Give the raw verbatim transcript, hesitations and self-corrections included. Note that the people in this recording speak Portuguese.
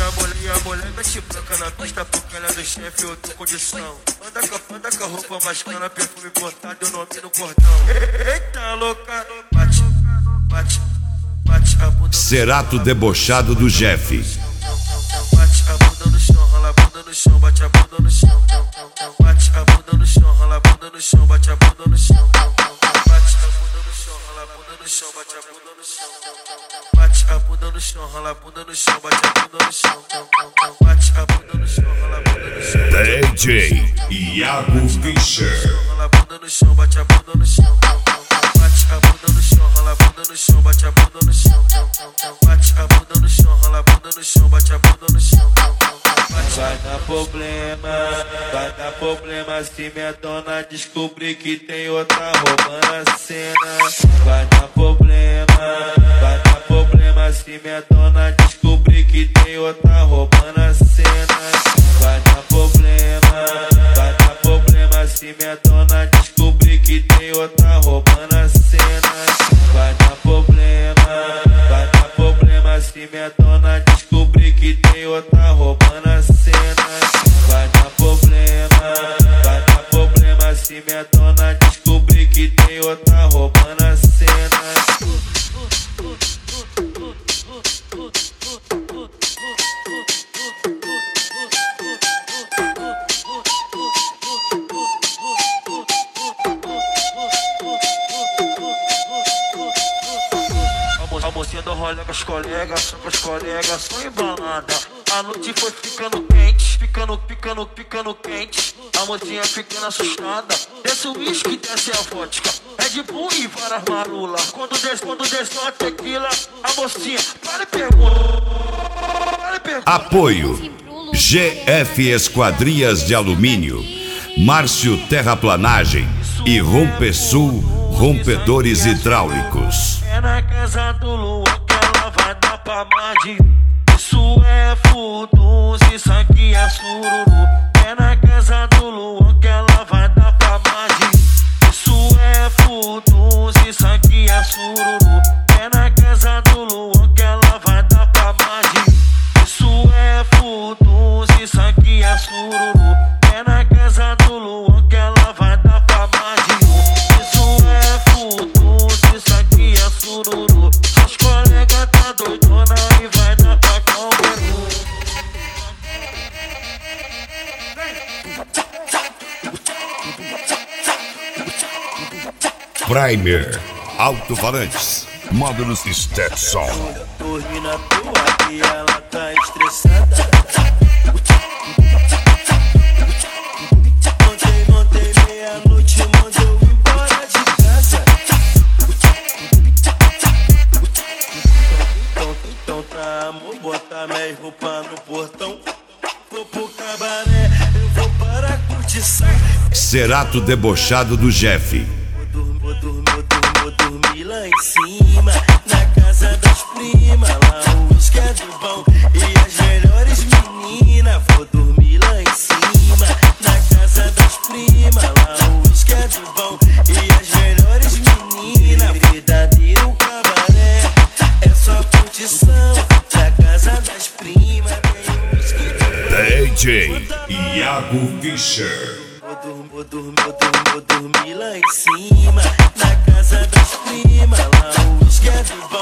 a mulher, e a mulher mete branca na pista porque ela é do chefe, eu tô condição. Anda com, anda com a roupa mais cana, perfume importado, eu nome no cordão. Eita louca, bate, bate, bate a bunda. Cerato debochado do Jeff. Bate a bunda no chão, rola a bunda no chão, bate a bunda no chão. Bate a bunda no chão, rola a bunda no chão, bate a bunda no chão. Bate a bunda no chão, rola a bunda no chão, bate a bunda no chão. Bate a bunda no chão, rola a bunda no chão, bate a bunda no chão. Bate a bunda no chão, rola a bunda no chão. D J Iago Fischer. Rola a bunda no chão, bate a bunda no chão. Bate a bunda no chão, rola a bunda no chão, bate a bunda no chão. Bate a bunda no chão, rola a bunda no chão, bate a bunda no chão. Vai dar problema, vai dar problema se minha dona descobrir que tem outra roubando a cena. Vai dar problema, vai dar problema se minha dona descobrir que tem outra roubando a cena. Vai dar problema, vai dar problema se minha dona descobrir que tem outra roubando a cena. Vai dar problema, vai dar problema se minha dona descobrir que tem outra roubando a cena. Vai dar problema, vai dar problema se minha dona descobrir que tem outra roubando a cena. A mocinha do rolê com os colegas, só com os colegas, só embalada. A noite foi ficando quente, ficando, ficando, ficando quente. A mocinha ficando assustada. Desce o uísque, desce a vodka. Red Bull e várias marulas. Quando desce, quando desce uma tequila, a mocinha para e pergunta. Para e pergunta. Apoio G F Esquadrias de Alumínio, Márcio Terraplanagem e Rompesul Rompedores Hidráulicos. É na casa do Luan que ela vai dar pra Madi. Isso é fuduz, isso aqui é sururu. É na casa do Luan que ela vai dar pra Madi. Isso é fuduz, isso aqui é sururu. É na casa do Luan que ela vai dar pra Madi. Isso é fuduz, isso aqui é sururu. É na casa do Luan que ela vai dar pra Madi. Isso é fuduz, isso aqui é sururu. Seus colegas tá doidona e vai dar pra qualquer um. Primer Alto-falantes, módulos Stetson. Dormi na toa e ela tá estressada. Ontem, ontem, meia-noite, mandou embora de casa. Então, então tá, amor, bota minhas roupas no portão. Vou pro cabaré, eu vou para a curtição. Cerato debochado do Jeff. Vou dormir, vou dormir, vou dormir lá em cima, na casa das primas. Lá o uísque é do bom e as melhores meninas. Vou dormir lá em cima, na casa das primas. Lá o uísque é do bom e as melhores meninas. Verdadeiro cabaré, é só curtição. Na casa das primas tem o uísque do D J Iago Fischer. Vou dormir, vou dormir, vou dormir, vou dormir lá em cima, na casa das primas. Lá o uísque é do bom